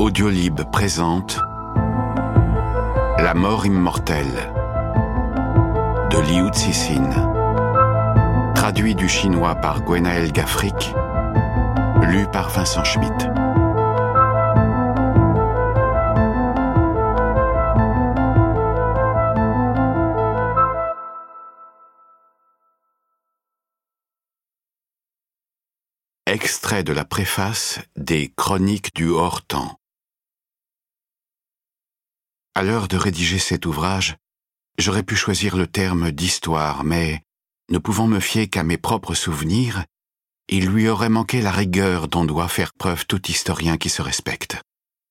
Audiolib présente La mort immortelle de Liu Cixin, traduit du chinois par Gwenaël Gafric, lu par Vincent Schmitt. Extrait de la préface des Chroniques du Hors-Temps. À l'heure de rédiger cet ouvrage, j'aurais pu choisir le terme d'histoire, mais, ne pouvant me fier qu'à mes propres souvenirs, il lui aurait manqué la rigueur dont doit faire preuve tout historien qui se respecte.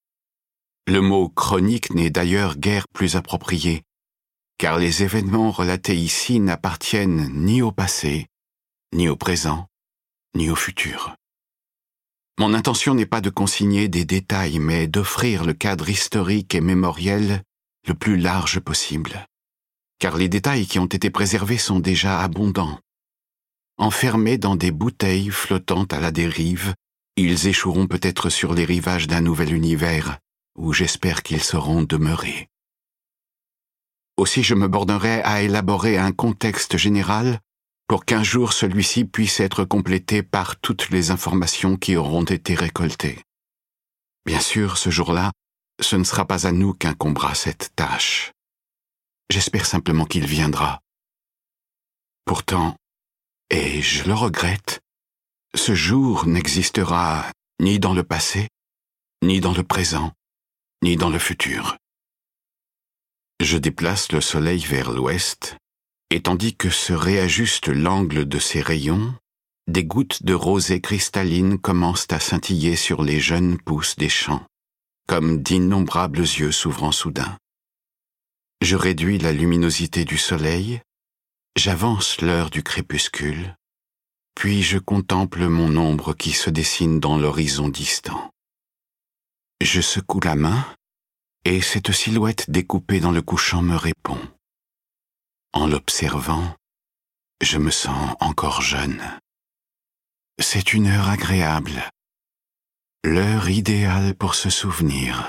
Le mot « chronique » n'est d'ailleurs guère plus approprié, car les événements relatés ici n'appartiennent ni au passé, ni au présent, ni au futur. Mon intention n'est pas de consigner des détails, mais d'offrir le cadre historique et mémoriel le plus large possible, car les détails qui ont été préservés sont déjà abondants. Enfermés dans des bouteilles flottant à la dérive, ils échoueront peut-être sur les rivages d'un nouvel univers, où j'espère qu'ils sauront demeurer. Aussi je me bornerai à élaborer un contexte général pour qu'un jour celui-ci puisse être complété par toutes les informations qui auront été récoltées. Bien sûr, ce jour-là, ce ne sera pas à nous qu'incombera cette tâche. J'espère simplement qu'il viendra. Pourtant, et je le regrette, ce jour n'existera ni dans le passé, ni dans le présent, ni dans le futur. Je déplace le soleil vers l'ouest, et tandis que se réajuste l'angle de ses rayons, des gouttes de rosée cristalline commencent à scintiller sur les jeunes pousses des champs, comme d'innombrables yeux s'ouvrant soudain. Je réduis la luminosité du soleil, j'avance l'heure du crépuscule, puis je contemple mon ombre qui se dessine dans l'horizon distant. Je secoue la main, et cette silhouette découpée dans le couchant me répond. En l'observant, je me sens encore jeune. C'est une heure agréable, l'heure idéale pour se souvenir.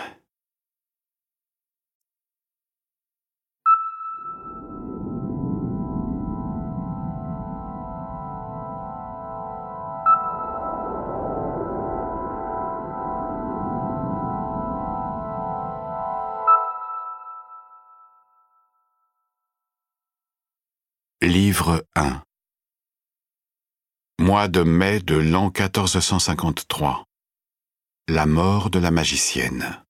Livre 1. Mois de mai de l'an 1453. La mort de la magicienne.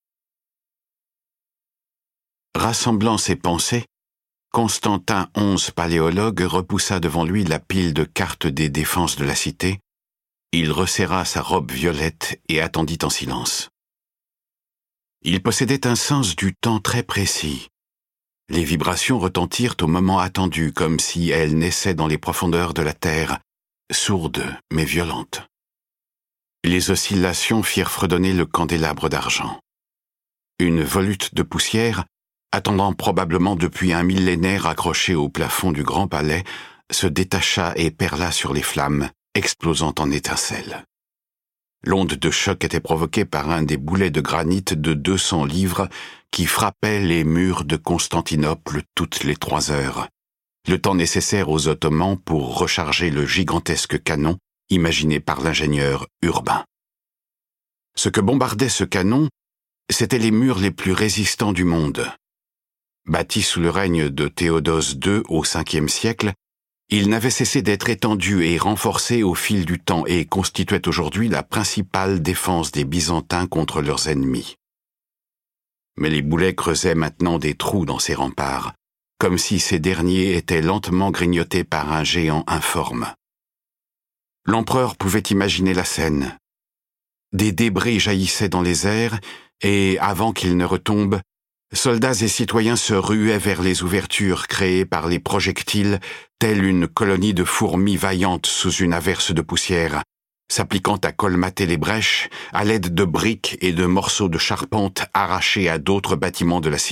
Rassemblant ses pensées, Constantin XI Paléologue repoussa devant lui la pile de cartes des défenses de la cité. Il resserra sa robe violette et attendit en silence. Il possédait un sens du temps très précis. Les vibrations retentirent au moment attendu, comme si elles naissaient dans les profondeurs de la terre, sourdes mais violentes. Les oscillations firent fredonner le candélabre d'argent. Une volute de poussière, attendant probablement depuis un millénaire accrochée au plafond du grand palais, se détacha et perla sur les flammes, explosant en étincelles. L'onde de choc était provoquée par un des boulets de granit de 200 livres qui frappait les murs de Constantinople toutes les 3 heures, le temps nécessaire aux Ottomans pour recharger le gigantesque canon imaginé par l'ingénieur Urbain. Ce que bombardait ce canon, c'étaient les murs les plus résistants du monde. Bâti sous le règne de Théodose II au Ve siècle, il n'avait cessé d'être étendu et renforcé au fil du temps et constituait aujourd'hui la principale défense des Byzantins contre leurs ennemis. Mais les boulets creusaient maintenant des trous dans ces remparts, comme si ces derniers étaient lentement grignotés par un géant informe. L'empereur pouvait imaginer la scène. Des débris jaillissaient dans les airs et, avant qu'ils ne retombent, soldats et citoyens se ruaient vers les ouvertures créées par les projectiles, telle une colonie de fourmis vaillantes sous une averse de poussière, s'appliquant à colmater les brèches à l'aide de briques et de morceaux de charpente arrachés à d'autres bâtiments de la cité.